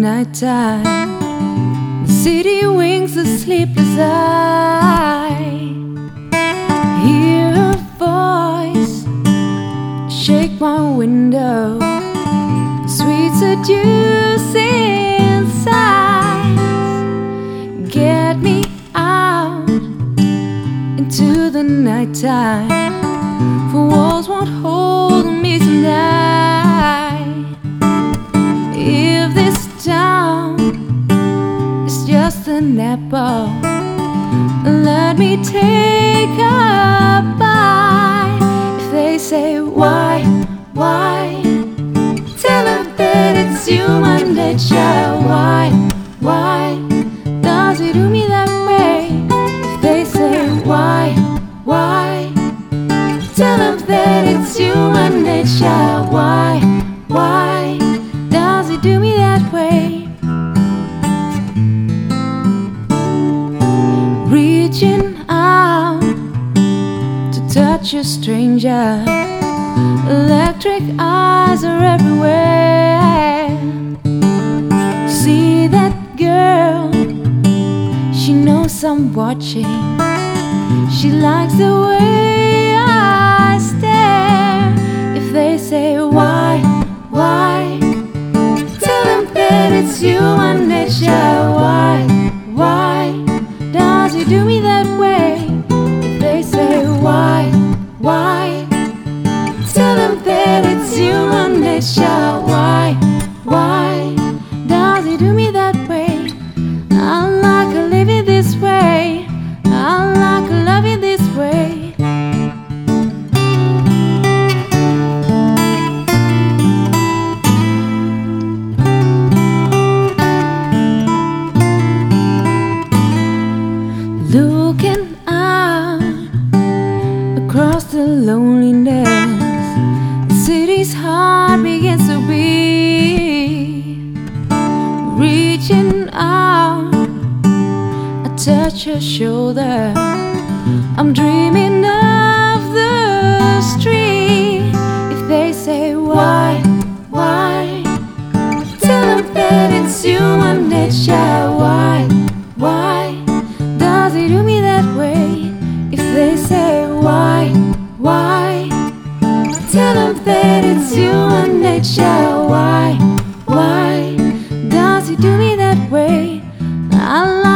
nighttime, the city winks a sleepless eye. Hear her voice shake my window, sweet seducing sighs get me out into the nighttime, for walls won't hold me tonight. If this town is just an apple, let me take a bite. If they say why, tell them that it's human nature. Why does it do me that way? If they say why, tell them that it's human nature. Why does it do me that way? Reaching out to touch a stranger, electric eyes are everywhere. See that girl, she knows I'm watching. She likes the way I stare. If they say why, tell them that it's human nature. Why does it do me that way? If they say why, tell them that it's human nature. Why does it do me that way? I like living this way. I like loving this way. Looking out across the loneliness, the city's heart begins to beat. Reaching out, I touch her shoulder. I'm dreaming of the street. If they say why, tell them that it's human nature. Why does it do me that way? If they say why, tell them that it's human nature. Why does it do me that way? I